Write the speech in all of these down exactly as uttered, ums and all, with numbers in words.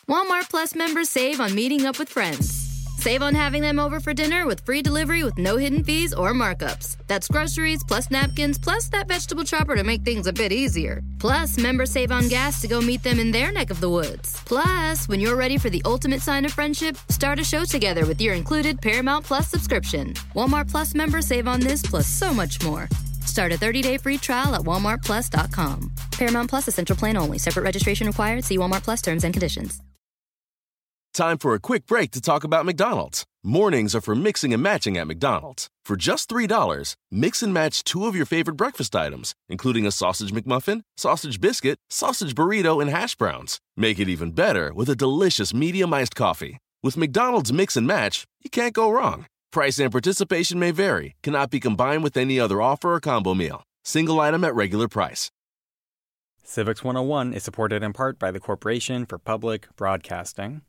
Walmart Plus members save on meeting up with friends. Save on having them over for dinner with free delivery with no hidden fees or markups. That's groceries, plus napkins, plus that vegetable chopper to make things a bit easier. Plus, members save on gas to go meet them in their neck of the woods. Plus, when you're ready for the ultimate sign of friendship, start a show together with your included Paramount Plus subscription. Walmart Plus members save on this plus so much more. Start a thirty-day free trial at walmart plus dot com. Paramount Plus Essential Plan only. Separate registration required. See Walmart Plus terms and conditions. Time for a quick break to talk about McDonald's. Mornings are for mixing and matching at McDonald's. For just three dollars, mix and match two of your favorite breakfast items, including a sausage McMuffin, sausage biscuit, sausage burrito, and hash browns. Make it even better with a delicious medium iced coffee. With McDonald's Mix and Match, you can't go wrong. Price and participation may vary. Cannot be combined with any other offer or combo meal. Single item at regular price. Civics one oh one is supported in part by the Corporation for Public Broadcasting.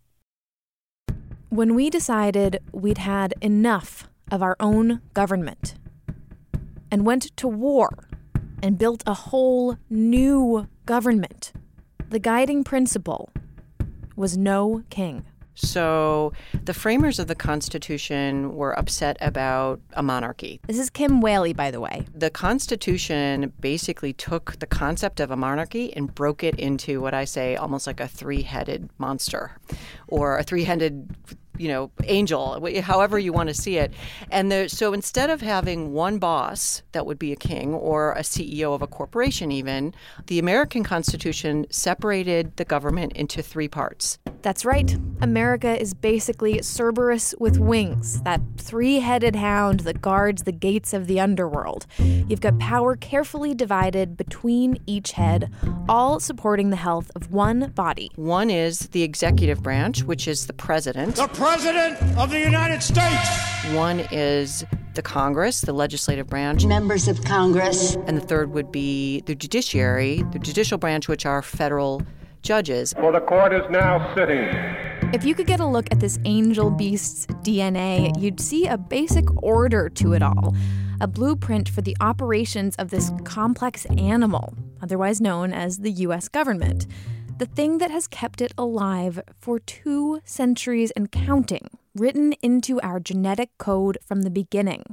When we decided we'd had enough of our own government and went to war and built a whole new government, the guiding principle was no king. So the framers of the Constitution were upset about a monarchy. This is Kim Whaley, by the way. The Constitution basically took the concept of a monarchy and broke it into what I say almost like a three-headed monster or a three-headed, you know, angel, however you want to see it. And there, so instead of having one boss that would be a king or a C E O of a corporation even, the American Constitution separated the government into three parts. That's right. America is basically Cerberus with wings, that three-headed hound that guards the gates of the underworld. You've got power carefully divided between each head, all supporting the health of one body. One is the executive branch, which is the president. The President of the United States! One is the Congress, the legislative branch. Members of Congress. And the third would be the judiciary, the judicial branch, which are federal judges. For the court is now sitting. If you could get a look at this angel beast's D N A, you'd see a basic order to it all, a blueprint for the operations of this complex animal, otherwise known as the U S government, the thing that has kept it alive for two centuries and counting, written into our genetic code from the beginning.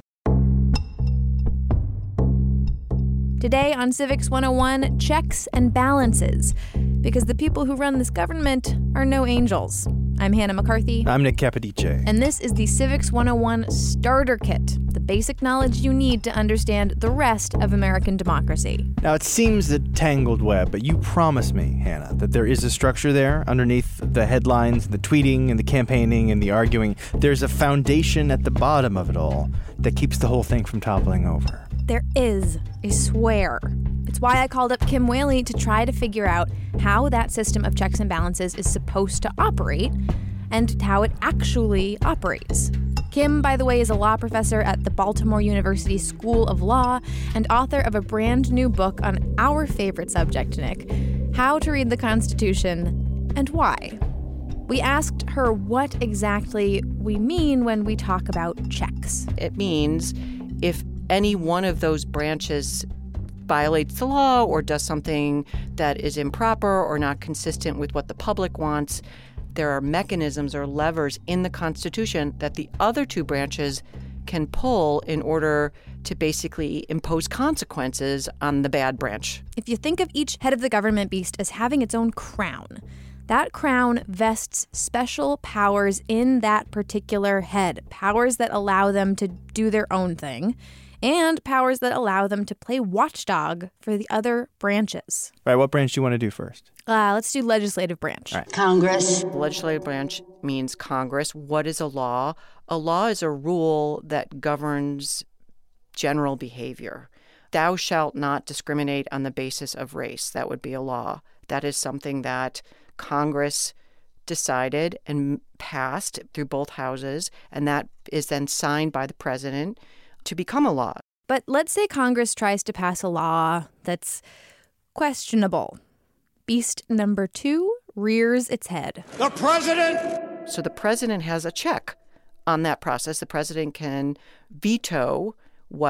Today on Civics one oh one, checks and balances, because the people who run this government are no angels. I'm Hannah McCarthy. I'm Nick Capodice. And this is the Civics one oh one Starter Kit, the basic knowledge you need to understand the rest of American democracy. Now, it seems a tangled web, but you promise me, Hannah, that there is a structure there underneath the headlines, the tweeting, and the campaigning, and the arguing. There's a foundation at the bottom of it all that keeps the whole thing from toppling over. There is, I swear. It's why I called up Kim Whaley to try to figure out how that system of checks and balances is supposed to operate and how it actually operates. Kim, by the way, is a law professor at the Baltimore University School of Law and author of a brand new book on our favorite subject, Nick, How to Read the Constitution and Why. We asked her what exactly we mean when we talk about checks. It means if any one of those branches violates the law or does something that is improper or not consistent with what the public wants, there are mechanisms or levers in the Constitution that the other two branches can pull in order to basically impose consequences on the bad branch. If you think of each head of the government beast as having its own crown, that crown vests special powers in that particular head, powers that allow them to do their own thing, and powers that allow them to play watchdog for the other branches. All right, what branch do you want to do first? Uh, let's do legislative branch. All right. Congress. The legislative branch means Congress. What is a law? A law is a rule that governs general behavior. Thou shalt not discriminate on the basis of race. That would be a law. That is something that Congress decided and passed through both houses, and that is then signed by the president to become a law. But let's say Congress tries to pass a law that's questionable. Beast number two rears its head. The president! So the president has a check on that process. The president can veto what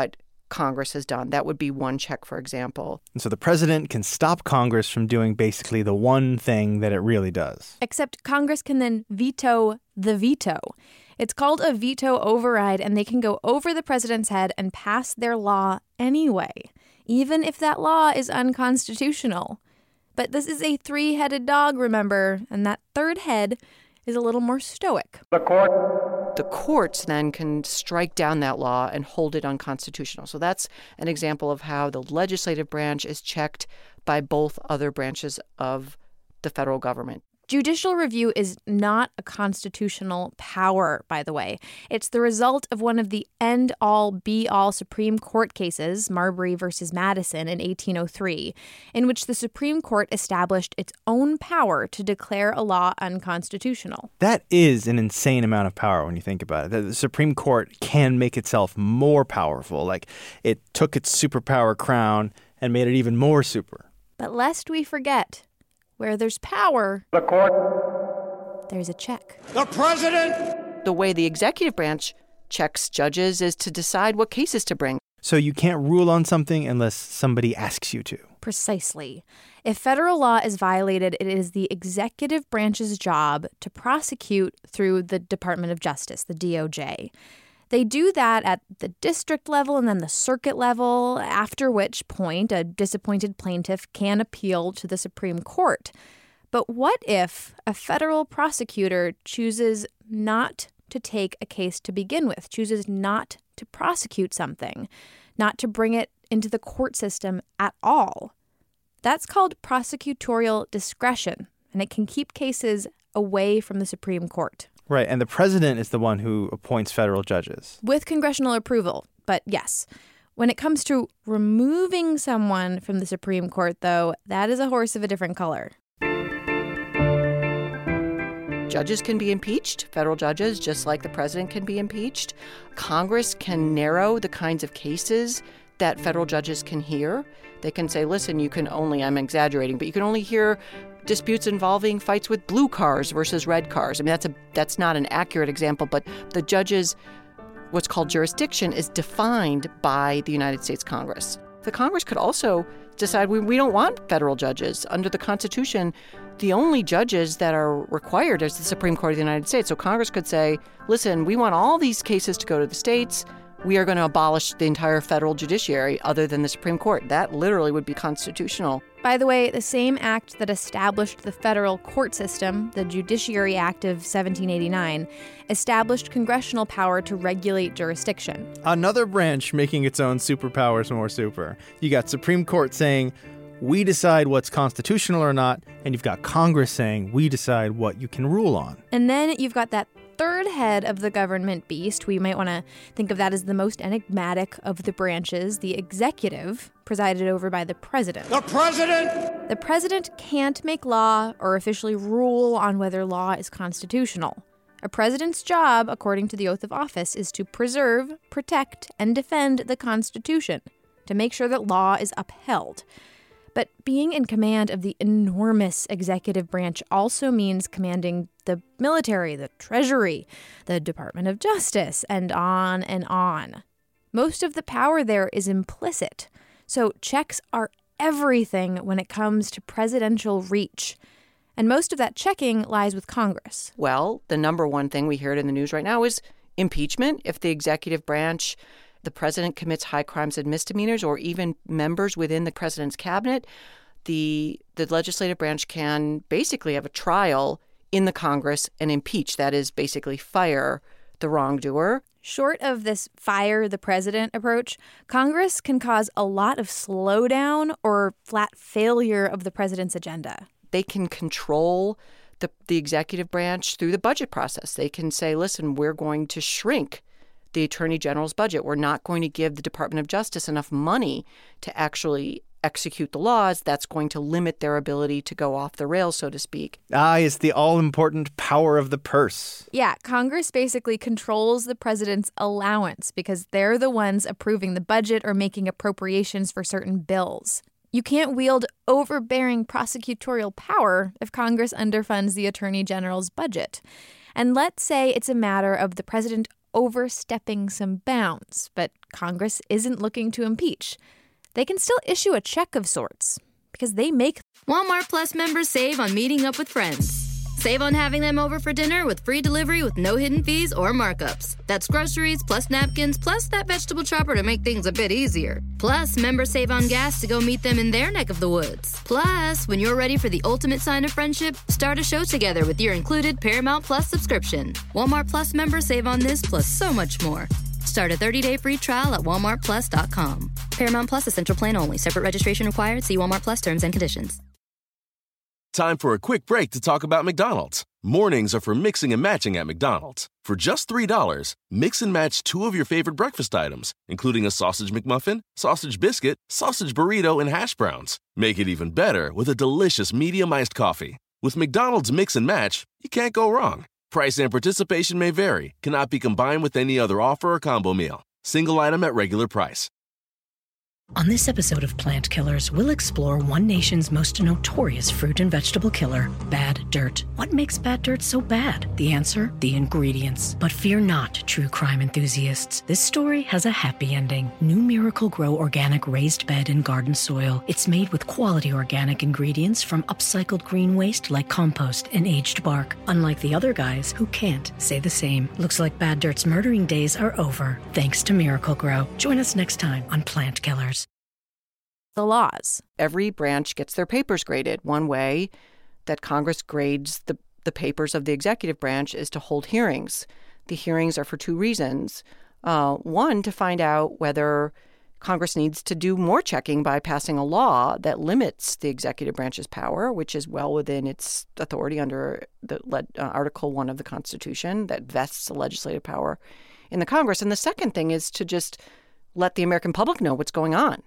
Congress has done. That would be one check, for example. And so the president can stop Congress from doing basically the one thing that it really does. Except Congress can then veto the veto. It's called a veto override, and they can go over the president's head and pass their law anyway, even if that law is unconstitutional. But this is a three-headed dog, remember, and that third head is a little more stoic. The court. The courts then can strike down that law and hold it unconstitutional. So that's an example of how the legislative branch is checked by both other branches of the federal government. Judicial review is not a constitutional power, by the way. It's the result of one of the end-all, be-all Supreme Court cases, Marbury versus Madison in eighteen oh three, in which the Supreme Court established its own power to declare a law unconstitutional. That is an insane amount of power when you think about it. The Supreme Court can make itself more powerful. Like, it took its superpower crown and made it even more super. But lest we forget, where there's power, The court. there's a check. The President. The way the executive branch checks judges is to decide what cases to bring. So you can't rule on something unless somebody asks you to. Precisely. If federal law is violated, it is the executive branch's job to prosecute through the Department of Justice, the D O J. They do that at the district level and then the circuit level, after which point a disappointed plaintiff can appeal to the Supreme Court. But what if a federal prosecutor chooses not to take a case to begin with, chooses not to prosecute something, not to bring it into the court system at all? That's called prosecutorial discretion, and it can keep cases away from the Supreme Court. Right, and the president is the one who appoints federal judges. With congressional approval, but yes. When it comes to removing someone from the Supreme Court, though, that is a horse of a different color. Judges can be impeached, federal judges, just like the president can be impeached. Congress can narrow the kinds of cases that federal judges can hear. They can say, listen, you can only, I'm exaggerating, but you can only hear disputes involving fights with blue cars versus red cars. I mean, that's a that's not an accurate example, but the judge's what's called jurisdiction is defined by the United States Congress. The Congress could also decide we, we don't want federal judges. Under the Constitution, the only judges that are required is the Supreme Court of the United States. So Congress could say, listen, we want all these cases to go to the states. We are going to abolish the entire federal judiciary other than the Supreme Court. That literally would be constitutional. By the way, the same act that established the federal court system, the Judiciary Act of seventeen eighty-nine, established congressional power to regulate jurisdiction. Another branch making its own superpowers more super. You got Supreme Court saying, we decide what's constitutional or not, and you've got Congress saying, we decide what you can rule on. And then you've got that third head of the government beast. We might want to think of that as the most enigmatic of the branches, the executive, presided over by the president. The President. The president can't make law or officially rule on whether law is constitutional. A president's job, according to the oath of office, is to preserve, protect, and defend the Constitution, to make sure that law is upheld. But being in command of the enormous executive branch also means commanding the military, the Treasury, the Department of Justice, and on and on. Most of the power there is implicit, so checks are everything when it comes to presidential reach. And most of that checking lies with Congress. Well, the number one thing we hear it in the news right now is impeachment. If the executive branch, the president commits high crimes and misdemeanors, or even members within the president's cabinet, the the legislative branch can basically have a trial in the Congress and impeach. That is basically fire the wrongdoer. Short of this fire the president approach, Congress can cause a lot of slowdown or flat failure of the president's agenda. They can control the, the executive branch through the budget process. They can say, listen, we're going to shrink the Attorney General's budget. We're not going to give the Department of Justice enough money to actually execute the laws. That's going to limit their ability to go off the rails, so to speak. Ah, it's the all-important power of the purse. Yeah, Congress basically controls the president's allowance because they're the ones approving the budget or making appropriations for certain bills. You can't wield overbearing prosecutorial power if Congress underfunds the Attorney General's budget. And let's say it's a matter of the president overstepping some bounds, but Congress isn't looking to impeach. They can still issue a check of sorts because they make... Walmart Plus members save on meeting up with friends. Save on having them over for dinner with free delivery with no hidden fees or markups. That's groceries plus napkins plus that vegetable chopper to make things a bit easier. Plus, members save on gas to go meet them in their neck of the woods. Plus, when you're ready for the ultimate sign of friendship, start a show together with your included Paramount Plus subscription. Walmart Plus members save on this plus so much more. Start a thirty-day free trial at walmart plus dot com. Paramount Plus Essential Plan only. Separate registration required. See Walmart Plus terms and conditions. Time for a quick break to talk about McDonald's. Mornings are for mixing and matching at McDonald's. For just three dollars, mix and match two of your favorite breakfast items, including a sausage McMuffin, sausage biscuit, sausage burrito, and hash browns. Make it even better with a delicious medium iced coffee. With McDonald's Mix and Match, you can't go wrong. Price and participation may vary. Cannot be combined with any other offer or combo meal. Single item at regular price. On this episode of Plant Killers, we'll explore one nation's most notorious fruit and vegetable killer, bad dirt. What makes bad dirt so bad? The answer? The ingredients. But fear not, true crime enthusiasts. This story has a happy ending. New Miracle-Gro organic raised bed and garden soil. It's made with quality organic ingredients from upcycled green waste like compost and aged bark. Unlike the other guys who can't say the same. Looks like bad dirt's murdering days are over, thanks to Miracle-Gro. Join us next time on Plant Killers. The laws. Every branch gets their papers graded. One way that Congress grades the, the papers of the executive branch is to hold hearings. The hearings are for two reasons. Uh, one, to find out whether Congress needs to do more checking by passing a law that limits the executive branch's power, which is well within its authority under the uh, Article One of the Constitution that vests the legislative power in the Congress. And the second thing is to just let the American public know what's going on.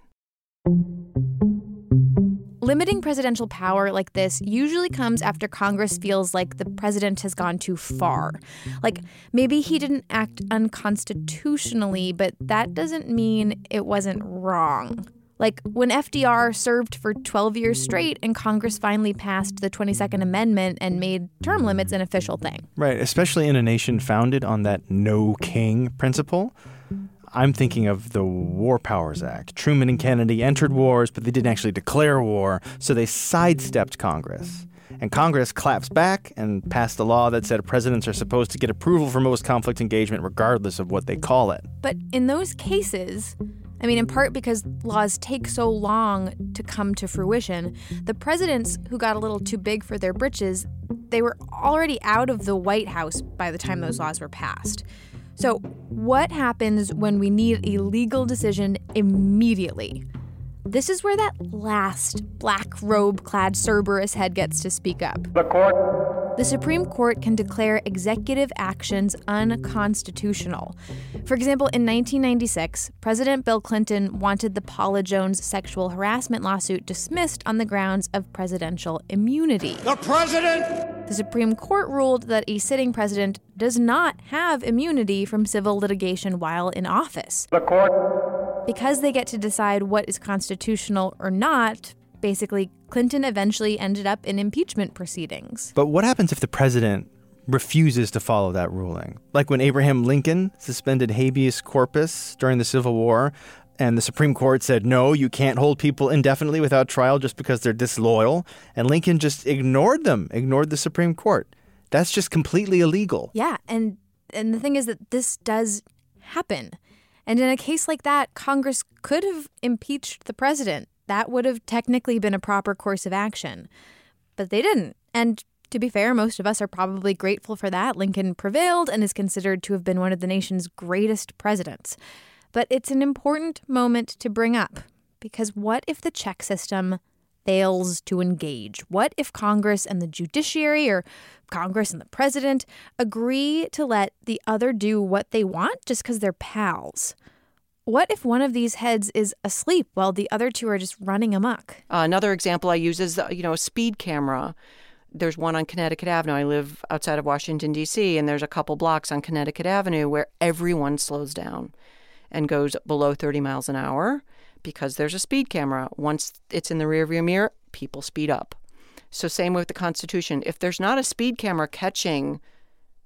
Limiting presidential power like this usually comes after Congress feels like the president has gone too far. Like, maybe he didn't act unconstitutionally, but that doesn't mean it wasn't wrong. Like, when F D R served for twelve years straight and Congress finally passed the twenty-second Amendment and made term limits an official thing. Right, especially in a nation founded on that no king principle. I'm thinking of the War Powers Act. Truman and Kennedy entered wars, but they didn't actually declare war, so they sidestepped Congress. And Congress collapsed back and passed a law that said presidents are supposed to get approval for most conflict engagement regardless of what they call it. But in those cases, I mean, in part because laws take so long to come to fruition, the presidents who got a little too big for their britches, they were already out of the White House by the time those laws were passed. So what happens when we need a legal decision immediately? This is where that last black robe-clad Cerberus head gets to speak up. The court. The Supreme Court can declare executive actions unconstitutional. For example, in nineteen ninety-six, President Bill Clinton wanted the Paula Jones sexual harassment lawsuit dismissed on the grounds of presidential immunity. The president! The Supreme Court ruled that a sitting president does not have immunity from civil litigation while in office. The court. Because they get to decide what is constitutional or not, basically, Clinton eventually ended up in impeachment proceedings. But what happens if the president refuses to follow that ruling? Like when Abraham Lincoln suspended habeas corpus during the Civil War, and the Supreme Court said, no, you can't hold people indefinitely without trial just because they're disloyal. And Lincoln just ignored them, ignored the Supreme Court. That's just completely illegal. Yeah, and and the thing is that this does happen. And in a case like that, Congress could have impeached the president. That would have technically been a proper course of action. But they didn't. And to be fair, most of us are probably grateful for that. Lincoln prevailed and is considered to have been one of the nation's greatest presidents. But it's an important moment to bring up, because what if the check system fails to engage? What if Congress and the judiciary, or Congress and the president, agree to let the other do what they want just because they're pals? What if one of these heads is asleep while the other two are just running amok? Uh, another example I use is, you know, a speed camera. There's one on Connecticut Avenue. I live outside of Washington, D C, and there's a couple blocks on Connecticut Avenue where everyone slows down and goes below thirty miles an hour because there's a speed camera. Once it's in the rearview mirror, people speed up. So same with the Constitution. If there's not a speed camera catching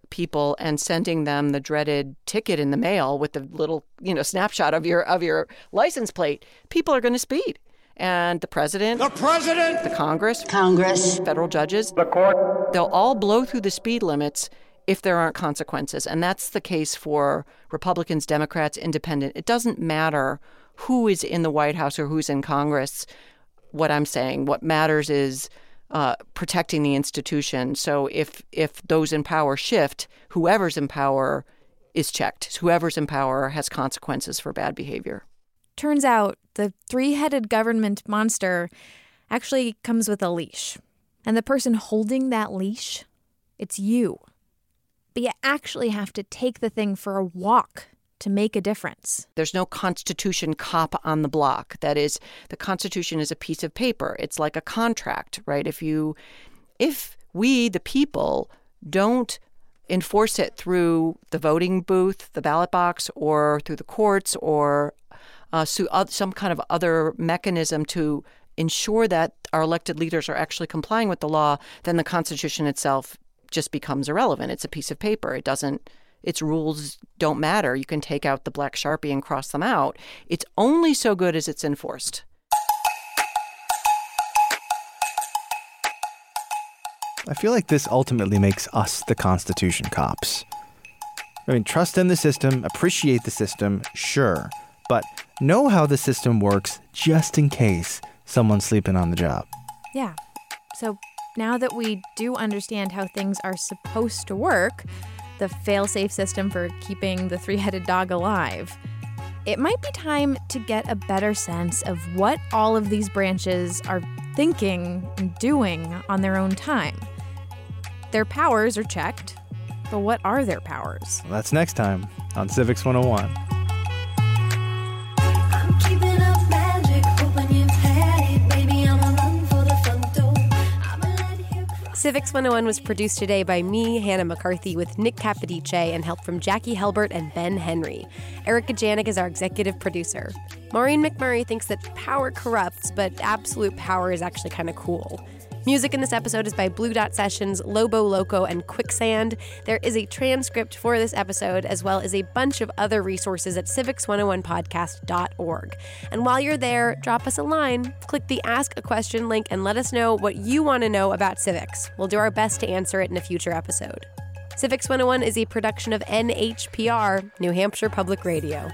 people and sending them the dreaded ticket in the mail with the little, you know, snapshot of your of your license plate, people are going to speed. And the president, the president, the Congress, Congress, federal judges, the court, they'll all blow through the speed limits if there aren't consequences. And that's the case for Republicans, Democrats, Independent. It doesn't matter who is in the White House or who's in Congress. What I'm saying, what matters is uh, protecting the institution. So if if those in power shift, whoever's in power is checked. Whoever's in power has consequences for bad behavior. Turns out the three-headed government monster actually comes with a leash. And the person holding that leash, it's you. But you actually have to take the thing for a walk to make a difference. There's no Constitution cop on the block. That is, the Constitution is a piece of paper. It's like a contract, right? If you, if we, the people, don't enforce it through the voting booth, the ballot box, or through the courts, or uh, some kind of other mechanism to ensure that our elected leaders are actually complying with the law, then the Constitution itself just becomes irrelevant. It's a piece of paper. It doesn't, its rules don't matter. You can take out the black Sharpie and cross them out. It's only so good as it's enforced. I feel like this ultimately makes us the Constitution cops. I mean, trust in the system, appreciate the system, sure, but know how the system works just in case someone's sleeping on the job. Yeah. So now that we do understand how things are supposed to work, the fail-safe system for keeping the three-headed dog alive, it might be time to get a better sense of what all of these branches are thinking and doing on their own time. Their powers are checked, but what are their powers? Well, that's next time on Civics one oh one. I'm keeping up magic, hoping you've had it. Baby, I'm a run for the front door. I'm a let you cry. Civics one oh one was produced today by me, Hannah McCarthy, with Nick Capodice and help from Jackie Helbert and Ben Henry. Erica Janik is our executive producer. Maureen McMurray thinks that power corrupts, but absolute power is actually kind of cool. Music in this episode is by Blue Dot Sessions, Lobo Loco, and Quicksand. There is a transcript for this episode, as well as a bunch of other resources at civics one oh one podcast dot org. And while you're there, drop us a line, click the Ask a Question link, and let us know what you want to know about civics. We'll do our best to answer it in a future episode. Civics one oh one is a production of N H P R, New Hampshire Public Radio.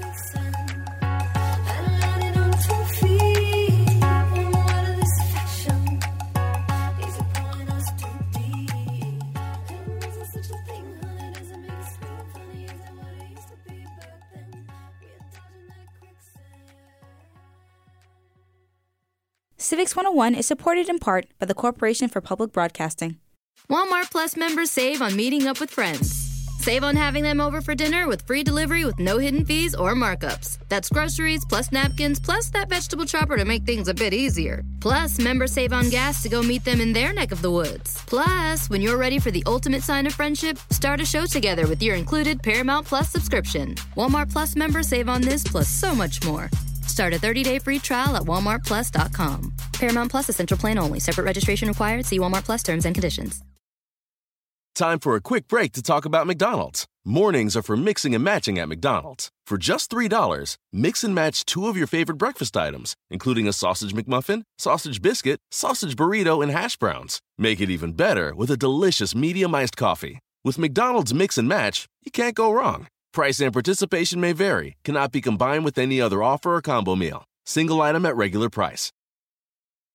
Civics one oh one is supported in part by the Corporation for Public Broadcasting. Walmart Plus members save on meeting up with friends. Save on having them over for dinner with free delivery with no hidden fees or markups. That's groceries plus napkins plus that vegetable chopper to make things a bit easier. Plus, members save on gas to go meet them in their neck of the woods. Plus, when you're ready for the ultimate sign of friendship, start a show together with your included Paramount Plus subscription. Walmart Plus members save on this plus so much more. Start a thirty-day free trial at walmart plus dot com. Paramount Plus is Central Plan only. Separate registration required. See Walmart Plus terms and conditions. Time for a quick break to talk about McDonald's. Mornings are for mixing and matching at McDonald's. For just three dollars, mix and match two of your favorite breakfast items, including a sausage McMuffin, sausage biscuit, sausage burrito, and hash browns. Make it even better with a delicious medium iced coffee. With McDonald's Mix and Match, you can't go wrong. Price and participation may vary. Cannot be combined with any other offer or combo meal. Single item at regular price.